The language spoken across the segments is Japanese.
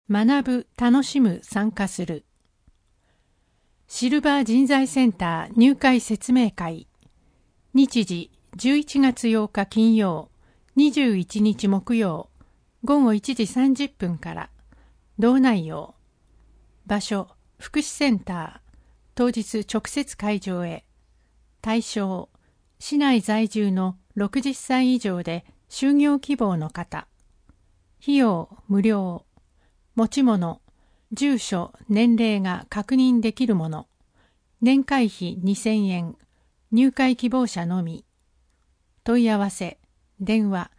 学ぶ、楽しむ、参加する。シルバー人材センター入会説明会。日時11月8日金曜、21日木曜、午後1時30分から。同内容。場所、福祉センター。当日直接会場へ。対象、市内在住の60歳以上で就業希望の方。費用無料。持ち物、住所、年齢が確認できるもの。年会費2000円。入会希望者のみ。問い合わせ、電話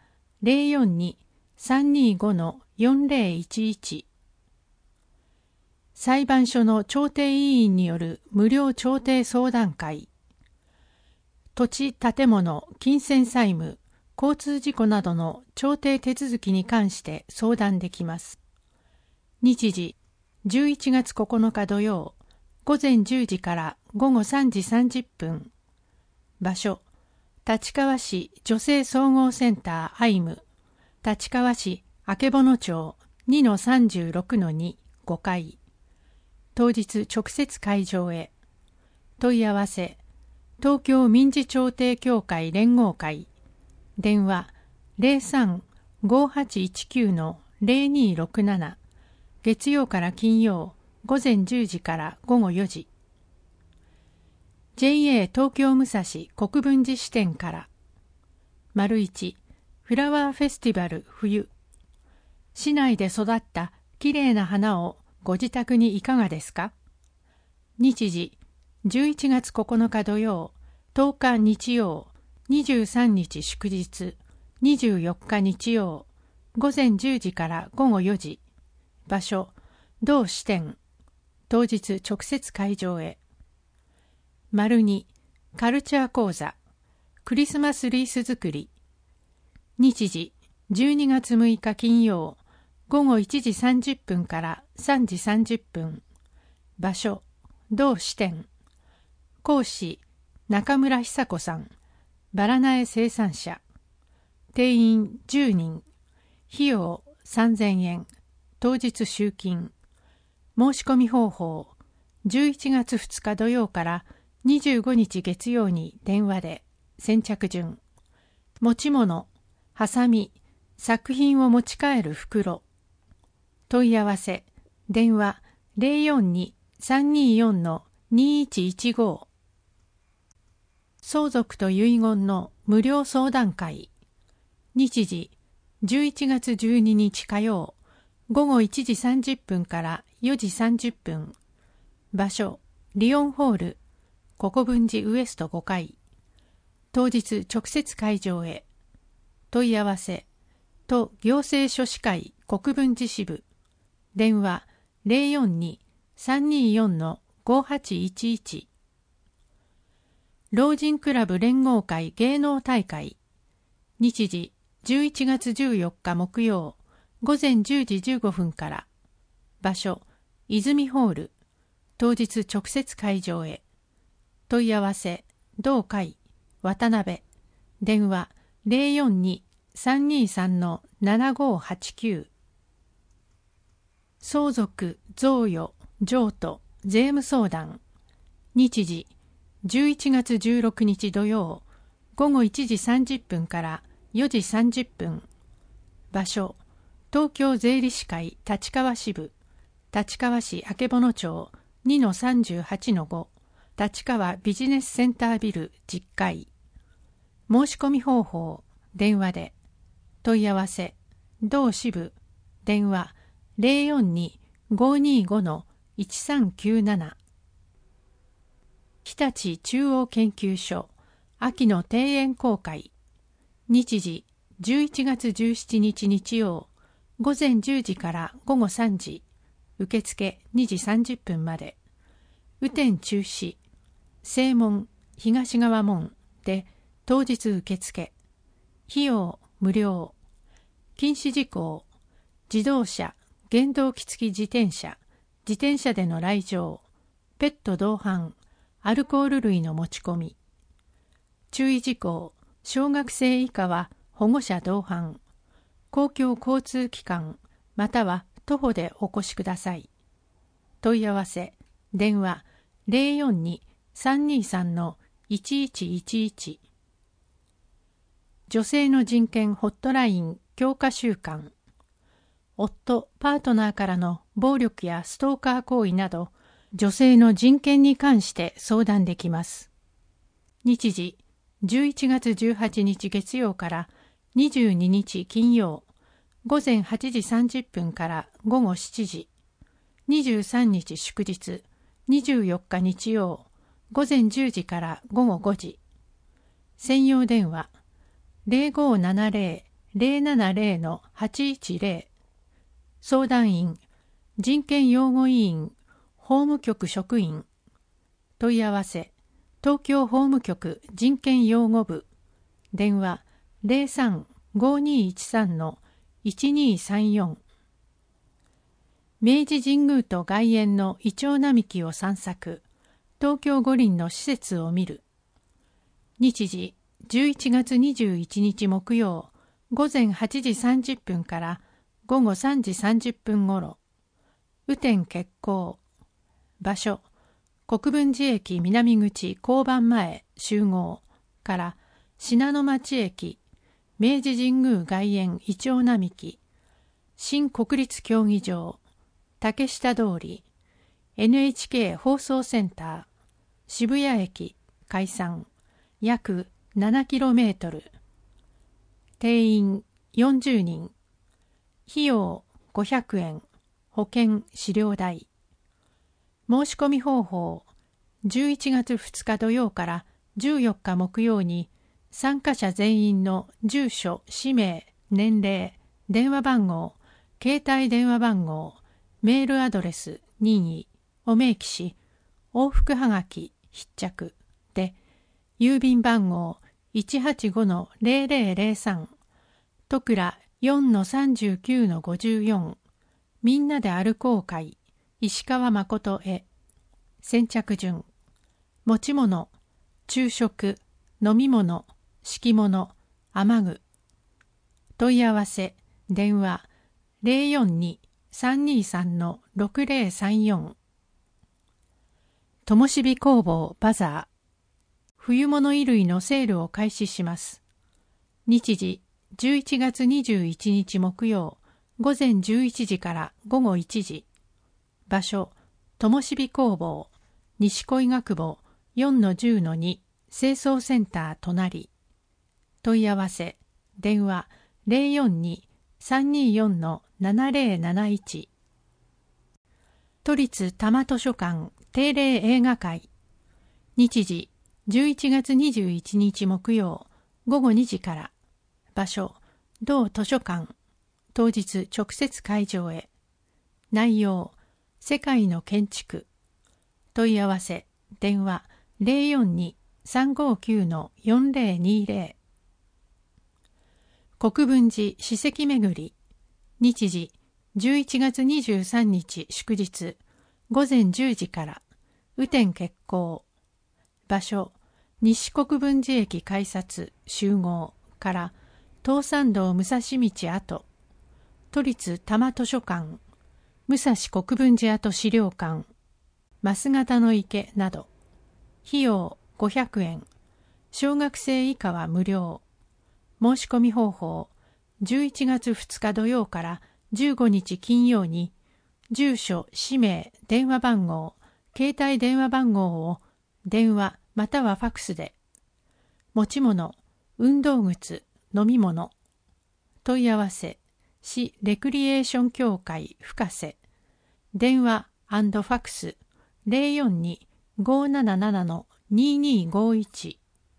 042-325-4011。裁判所の調停委員による無料調停相談会。土地、建物、金銭債務、交通事故などの調停手続きに関して相談できます。日時、11月9日土曜、午前10時から午後3時30分。場所、立川市女性総合センターアイム、立川市曙町 2-36-2 5階。当日直接会場へ。問い合わせ、東京民事調停協会連合会。電話 03-5819-0267。月曜から金曜、午前10時から午後4時。JA 東京武蔵国分寺支店から。1、フラワーフェスティバル冬。市内で育ったきれいな花をご自宅にいかがですか？日時、11月9日土曜、10日日曜、23日祝日、24日日曜、午前10時から午後4時。場所、同支店。当日直接会場へ。2、カルチャー講座。クリスマスリース作り。日時、12月6日金曜、午後1時30分から3時30分。場所、同支店。講師、中村久子さん。バラ苗生産者。定員10人。費用3000円。当日集金。申し込み方法。11月2日土曜から25日月曜に電話で。先着順。持ち物、ハサミ、作品を持ち帰る袋。問い合わせ。電話 042-324-2115。相続と遺言の無料相談会。日時、11月12日火曜。午後1時30分から4時30分。場所、リオンホール、国分寺ウエスト5階。当日直接会場へ。問い合わせ、都行政書士会国分寺支部。電話 042-324-5811。老人クラブ連合会芸能大会。日時、11月14日木曜。午前10時15分から。場所、泉ホール。当日直接会場へ。問い合わせ、同会、渡辺。電話、042-323-7589。相続、贈与、譲渡、税務相談。日時、11月16日土曜。午後1時30分から4時30分。場所、東京税理士会立川支部、立川市曙町 2-38-5、立川ビジネスセンタービル10階。申し込み方法、電話で。問い合わせ、同支部、電話 042-525-1397。日立中央研究所、秋の庭園公開。日時、11月17日日曜。午前10時から午後3時。受付2時30分まで。雨天中止。正門、東側門で当日受付。費用無料。禁止事項。自動車、原動機付き自転車、自転車での来場、ペット同伴、アルコール類の持ち込み。注意事項。小学生以下は保護者同伴。公共交通機関または徒歩でお越しください。問い合わせ、電話 042-323-1111。女性の人権ホットライン強化週間。夫・パートナーからの暴力やストーカー行為など、女性の人権に関して相談できます。日時、11月18日月曜から22日金曜、午前8時30分から午後7時、23日祝日、24日日曜、午前10時から午後5時。専用電話、0570-070-810。相談員、人権擁護委員、法務局職員。問い合わせ、東京法務局人権擁護部。電話、03-5213-1234。明治神宮と外苑のイチョウ並木を散策。東京五輪の施設を見る。日時、11月21日木曜、午前8時30分から午後3時30分ごろ。雨天決行。場所、国分寺駅南口交番前集合から信濃町駅、明治神宮外苑イチョウ並木、新国立競技場、竹下通り、NHK 放送センター、渋谷駅解散、約7km。定員40人。費用500円。保険資料代。申し込み方法。11月2日土曜から14日木曜に参加者全員の住所、氏名、年齢、電話番号、携帯電話番号、メールアドレス、任意を明記し、往復はがき必着で、郵便番号 185-0003、戸倉 4-39-54、みんなで歩こう会、石川誠へ。先着順。持ち物、昼食、飲み物、敷物、雨具。問い合わせ、電話、042-323-6034。ともしび工房バザー。冬物衣類のセールを開始します。日時、11月21日木曜、午前11時から午後1時。場所、ともしび工房、西小医学部 4-10-2 清掃センター隣。問い合わせ、電話 042-324-7071。都立多摩図書館定例映画会。日時、11月21日木曜、午後2時から。場所、同図書館。当日直接会場へ。内容、世界の建築。問い合わせ、電話 042-359-4020。国分寺史跡巡り。日時、11月23日祝日、午前10時から。雨天決行。場所、西国分寺駅改札集合から東山道武蔵道跡、都立多摩図書館、武蔵国分寺跡資料館、増形の池など。費用500円。小学生以下は無料。申し込み方法。11月2日土曜から15日金曜に、住所、氏名、電話番号、携帯電話番号を電話またはファクスで。持ち物、運動靴、飲み物。問い合わせ、市レクリエーション協会深瀬。電話&ファクス 042-577-2251。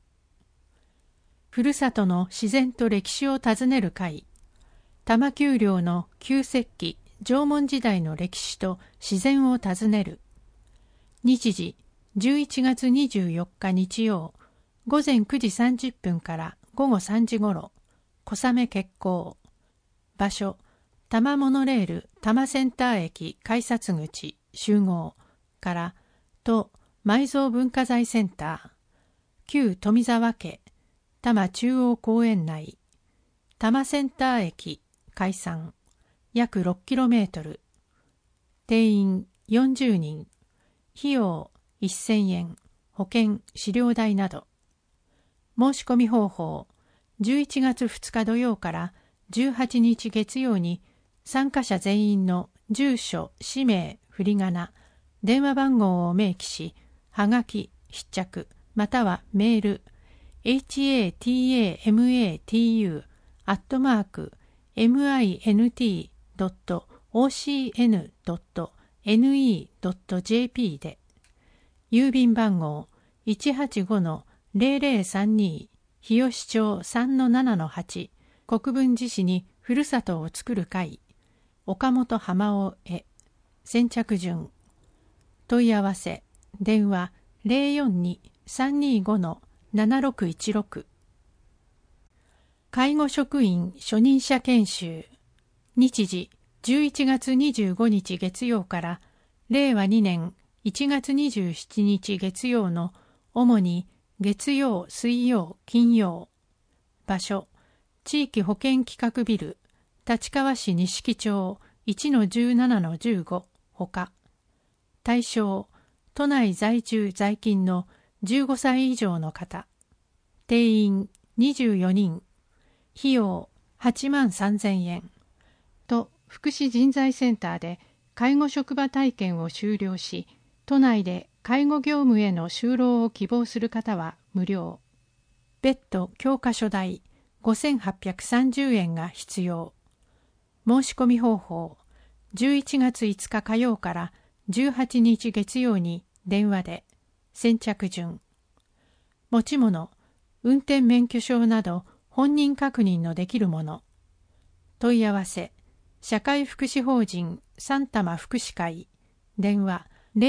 ふるさとの自然と歴史を訪ねる会。多摩丘陵の旧石器、縄文時代の歴史と自然を訪ねる。日時、11月24日日曜、午前9時30分から午後3時ごろ、小雨決行。場所、多摩モノレール多摩センター駅改札口集合からと埋蔵文化財センター、旧富沢家多摩中央公園内、多摩センター駅解散、 約 6km、定員40人、費用1000円、保険、飼料代など。申し込み方法、11月2日土曜から18日月曜に参加者全員の住所、氏名、振り仮名、電話番号を明記し、はがき、必着、またはメール、hatament.ocn.ne.jp で、郵便番号 185-0032 日吉町 3-7-8 国分寺市にふるさとをつくる会岡本浜尾へ先着順。問い合わせ電話 042-325-7616。 介護職員初任者研修、日時11月25日月曜から令和2年1月27日月曜の主に月曜、水曜、金曜。場所、地域保健企画ビル、立川市錦町 1-17-15 ほか。対象、都内在住在勤の15歳以上の方。定員24人。費用83,000円。と、福祉人材センターで介護職場体験を修了し、都内で介護業務への就労を希望する方は無料。別途教科書代5,830円が必要。申し込み方法、11月5日火曜から18日月曜に電話で、先着順。持ち物、運転免許証など本人確認のできるもの。問い合わせ、社会福祉法人三玉福祉会、電話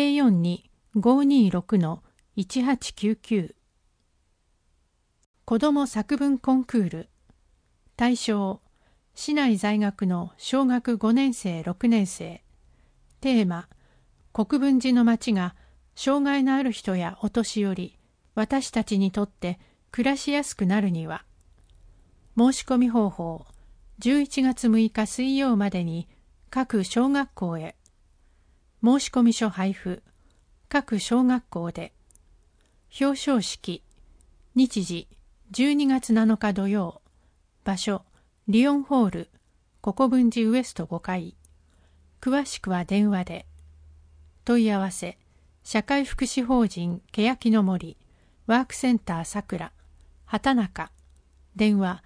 042-526-1899。子ども作文コンクール。対象、市内在学の小学5年生6年生。テーマ、国分寺の町が障害のある人やお年寄り、私たちにとって暮らしやすくなるには。申し込み方法、11月6日水曜までに各小学校へ。申し込み書配布、各小学校で。表彰式、日時12月7日土曜。場所、リオンホール、国分寺ウエスト5階。詳しくは電話で。問い合わせ、社会福祉法人欅の森、ワークセンターさくら、畑中。電話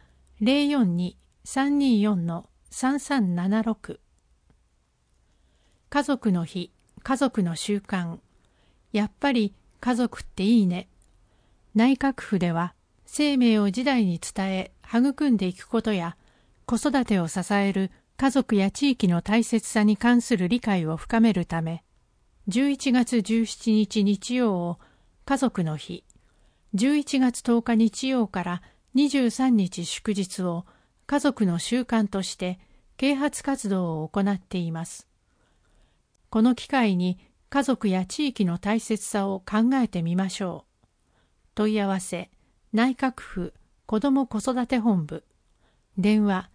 042-324-3376。家族の日、家族の習慣。やっぱり家族っていいね。内閣府では、生命を時代に伝え、育んでいくことや、子育てを支える家族や地域の大切さに関する理解を深めるため、11月17日日曜を家族の日、11月10日日曜から23日祝日を家族の習慣として啓発活動を行っています。この機会に家族や地域の大切さを考えてみましょう。問い合わせ、内閣府子ども子育て本部。電話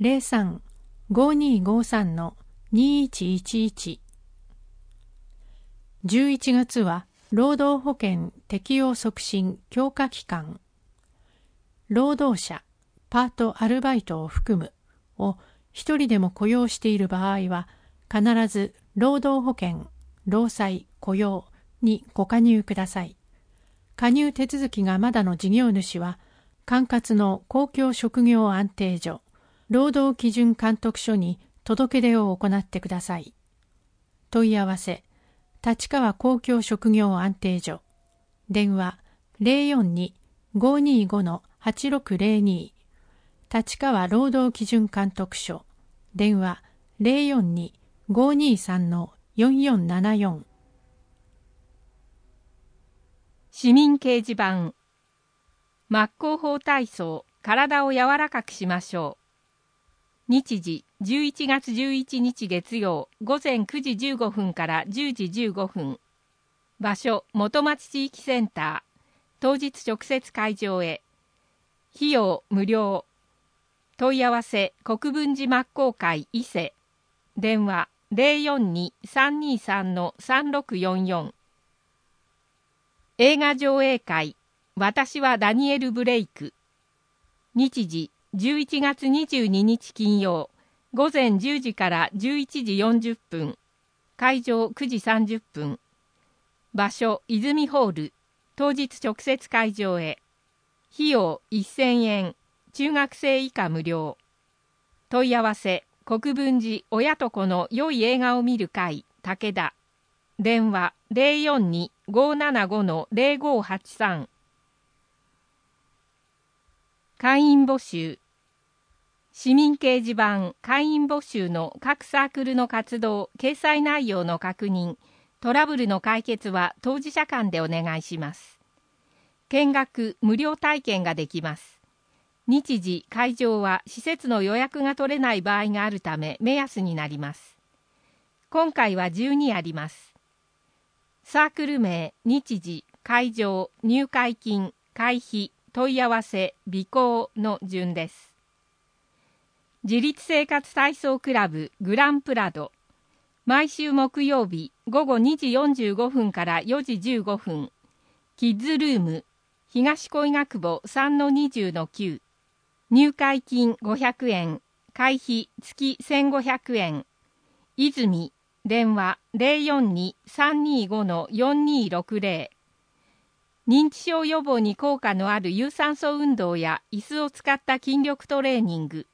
03-5253-2111。11月は労働保険適用促進強化期間。労働者、パート・アルバイトを含むを一人でも雇用している場合は、必ず労働保険、労災、雇用にご加入ください。加入手続きがまだの事業主は、管轄の公共職業安定所、労働基準監督署に届け出を行ってください。問い合わせ、立川公共職業安定所。電話 042-525-8602。立川労働基準監督署。電話 042-523-4474。 市民掲示板。真っ向法体操、体を柔らかくしましょう。日時、11月11日月曜、午前9時15分から10時15分。場所、元町地域センター。当日直接会場へ。費用無料。問い合わせ、国分寺真っ向会伊勢。 電話 042-323-3644。映画上映会、私はダニエル・ブレイク。日時11月22日金曜、午前10時から11時40分。会場9時30分。場所泉ホール。当日直接会場へ。費用1000円。中学生以下無料。問い合わせ国分寺親と子の良い映画を見る会武田。電話 042-575-0583。会員募集。市民掲示板会員募集の各サークルの活動掲載内容の確認、トラブルの解決は当事者間でお願いします。見学無料体験ができます。日時会場は施設の予約が取れない場合があるため目安になります。今回は12あります。サークル名、日時、会場、入会金、会費、問い合わせ、備考の順です。自立生活体操クラブグランプラド。毎週木曜日午後2時45分から4時15分。キッズルーム、東恋ヶ久保 3-20-9。入会金500円、会費月1500円。泉、電話 042-325-4260。認知症予防に効果のある有酸素運動や椅子を使った筋力トレーニング。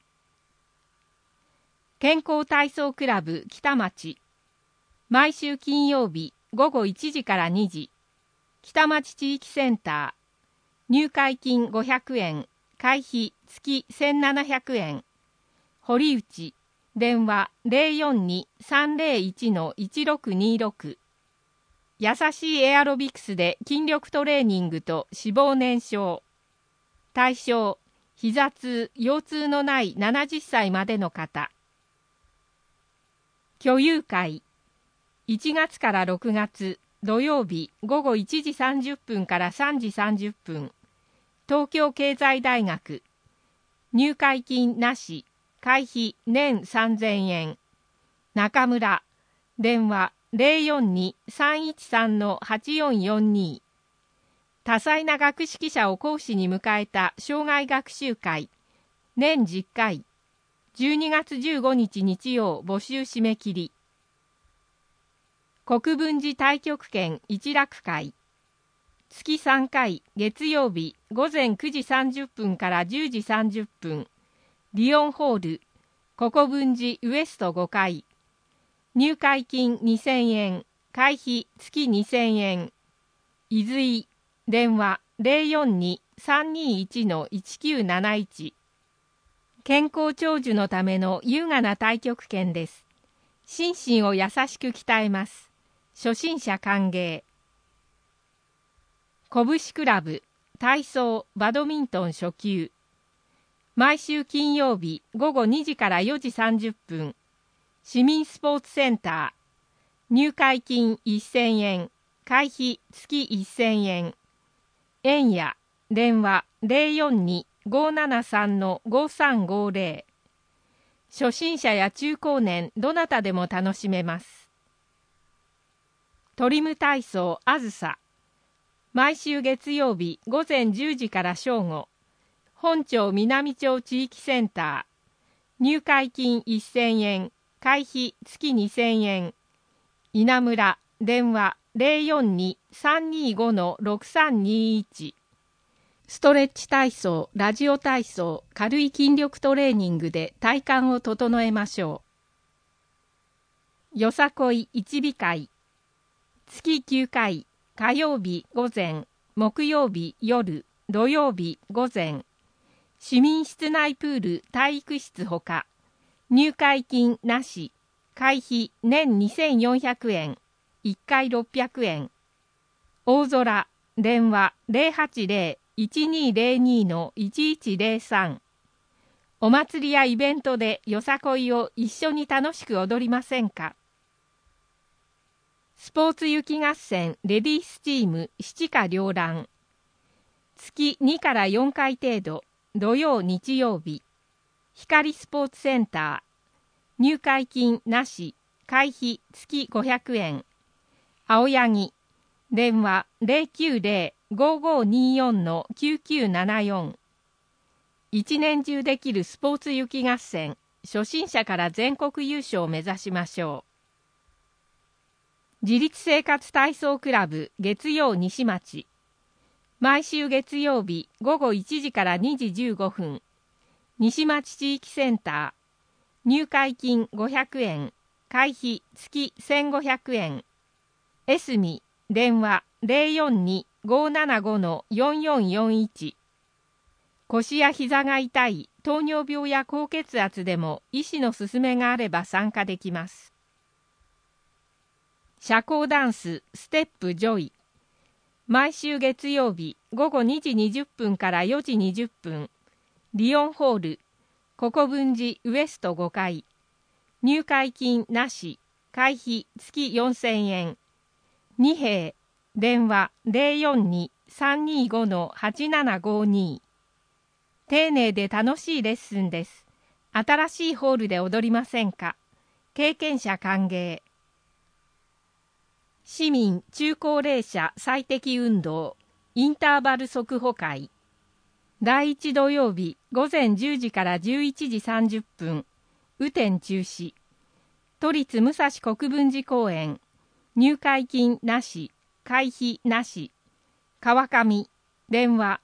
健康体操クラブ北町。毎週金曜日午後1時から2時。北町地域センター。入会金500円。会費月1700円。堀内、電話 042-301-1626。優しいエアロビクスで筋力トレーニングと脂肪燃焼。対象、膝痛、腰痛のない70歳までの方。居有会。1月から6月土曜日午後1時30分から3時30分。東京経済大学。入会金なし。会費年3000円。中村。電話 042-313-8442。多彩な学識者を講師に迎えた生涯学習会。年10回。12月15日日曜募集締め切り。国分寺太極拳一楽会。月3回月曜日午前9時30分から10時30分。リオンホール国分寺ウエスト5階。入会金2000円。会費月2000円。伊豆井。電話 042-321-1971。健康長寿のための優雅な太極拳です。心身を優しく鍛えます。初心者歓迎。拳クラブ、体操、バドミントン初級。毎週金曜日午後2時から4時30分。市民スポーツセンター。入会金1000円。会費月1000円。円や電話 042-573-5350。初心者や中高年どなたでも楽しめます。トリム体操あずさ。毎週月曜日午前10時から正午。本町南町地域センター。入会金1000円。会費月2000円。稲村。電話 042-325-6321。ストレッチ体操、ラジオ体操、軽い筋力トレーニングで体幹を整えましょう。よさこい一尾会。月9回。火曜日午前、木曜日夜、土曜日午前。市民室内プール体育室ほか。入会金なし。会費年2400円。1回600円。大空。電話 080-1202-1103。お祭りやイベントでよさこいを一緒に楽しく踊りませんか。スポーツ雪合戦レディースチーム七花繚乱。月2から4回程度、土曜日曜日。光スポーツセンター。 入会金なし、会費月500円。青柳、電話 090-5524-9974。一年中できるスポーツ雪合戦、初心者から全国優勝を目指しましょう。自立生活体操クラブ月曜西町。毎週月曜日午後1時から2時15分。西町地域センター。入会金500円。会費月1500円。エスミ、電話 042-575-4441。腰や膝が痛い、糖尿病や高血圧でも医師の勧めがあれば参加できます。社交ダンスステップジョイ。毎週月曜日午後2時20分から4時20分。リオンホール、国分寺ウエスト5階。入会金なし、会費月4000円。二兵、電話 042-325-8752。丁寧で楽しいレッスンです。新しいホールで踊りませんか？経験者歓迎。市民中高齢者最適運動インターバル速歩会。第1土曜日午前10時から11時30分。雨天中止。都立武蔵国分寺公園。入会金なし、会費なし。川上、電話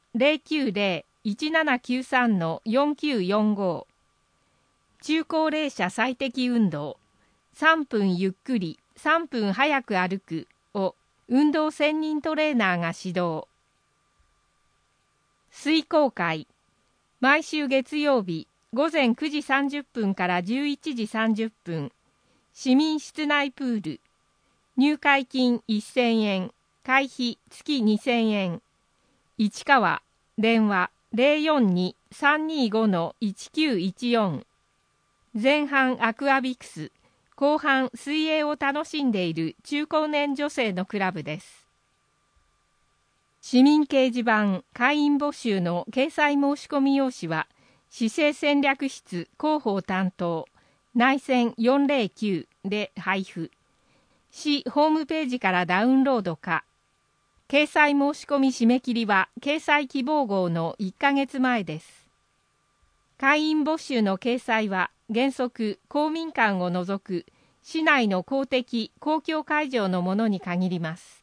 090-1793-4945。中高齢者最適運動。3分ゆっくり、3分早く歩くを運動専任トレーナーが指導。水耕会。毎週月曜日午前9時30分から11時30分。市民室内プール。入会金1000円、会費月2000円。市川、電話 042-325-1914。前半アクアビクス、後半水泳を楽しんでいる中高年女性のクラブです。市民掲示板会員募集の掲載申し込み用紙は、市政戦略室広報担当、内線409で配布。市ホームページからダウンロードか。掲載申し込み締め切りは掲載希望号の1ヶ月前です。会員募集の掲載は原則公民館を除く市内の公的公共会場のものに限ります。